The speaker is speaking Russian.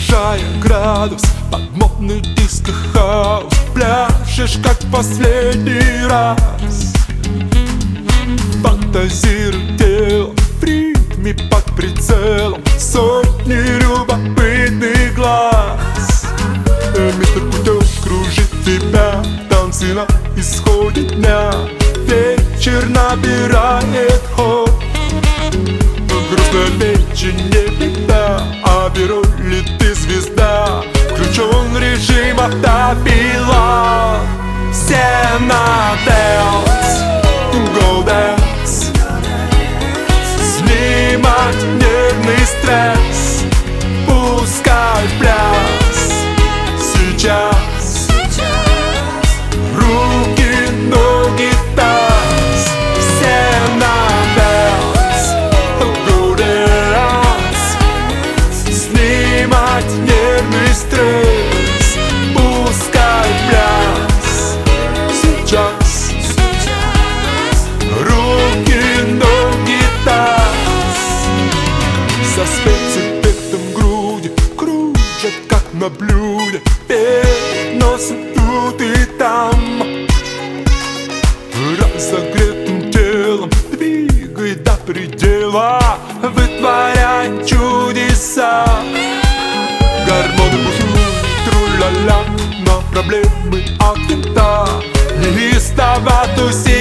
снижая градус под модный диско-хаус. Пляшешь, как в последний раз. Фантазируй телом в ритме под прицелом сотни любопытных глаз. Мистер Путёв кружит тебя, танцы на исходе дня. Вечер набирает ход. Грустная печень не беда, а беру ли ты звезда? Включен режим автопилот. Все на dance, go dance. Снимать нервный стресс, пускай в пляс. Сейчас руки, ноги, таз. Все на dance, go dance. Снимать нервный стресс, пускай в пляс. Сейчас руки, ноги, таз. Со спецэффектом груди кружат, как на блюде. Переносят тут и там. Разогретым телом двигай до предела, вытворяй чудеса. Гормоны бушуют, тру-ля-ля, но проблемы от винта. Неистово тусить.